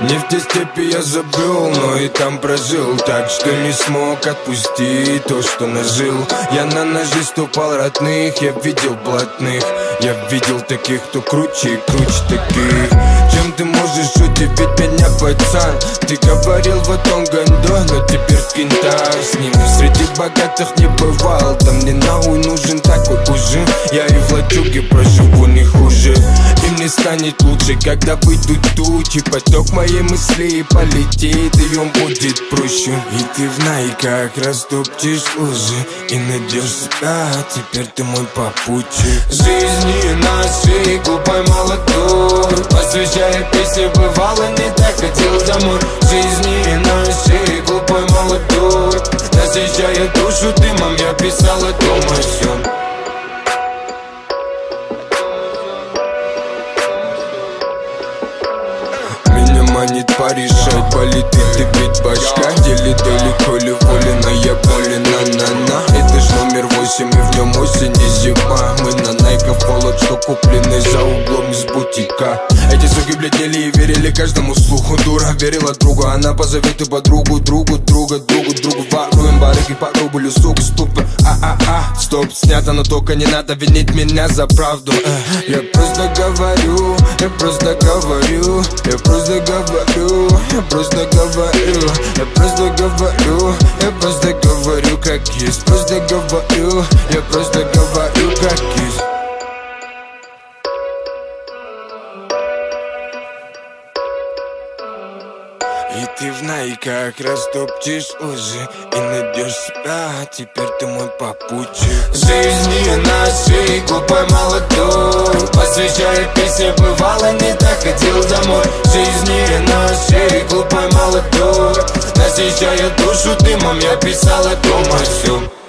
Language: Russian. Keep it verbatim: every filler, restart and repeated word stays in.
Не в те степи я забыл, но и там прожил. Так что не смог отпустить то, что нажил. Я на ножи ступал родных, я видел блатных. Я видел таких, кто круче и круче таких. Чем ты можешь удивить меня, пацан? Ты говорил в этом году, но теперь в кентах с ним. Среди богатых не бывал, там мне нахуй нужен такой уже. Я и в лачуге проживу не хуже. Им не станет лучше, когда выйдут тучи. Поток моей мысли полетит, и он будет проще. И ты в найках растопчешь лужи и найдешь себя, теперь ты мой попутчик. Жизни нашей глупой молодой, посвящая песни, бывало не так хотел домой. Жизни нашей глупой молодой, насыщая душу дымом, я писал о том о сём. Меня манит порешать, болит и бить башка. Деле далеко ли воли, но я болен, на-на-на. Это ж номер восемь, и в нем осень и зима. Мы на найках полот, что куплены за углом из бутика. Эти суки бледнели и верили каждому слуху. Дура верила другу, она позовет и подругу. Другу, друга, другу, другу. Воруем барыги по рублю, сука, ступор. А-а-а, стоп, снято, но только не надо винить меня за правду. Я просто говорю, я просто говорю, я просто говорю, я просто говорю, я просто говорю, я просто говорю, как есть. Просто говорю, я просто говорю, как есть. И ты в найках растопчешь лжи и найдешь себя, теперь ты мой попутчик. Жизни нашей глупой молодой, посвящая песни, бывало не так хотел домой. Жизни нашей глупой молодой, насыщая душу дымом, я писал о том о сём.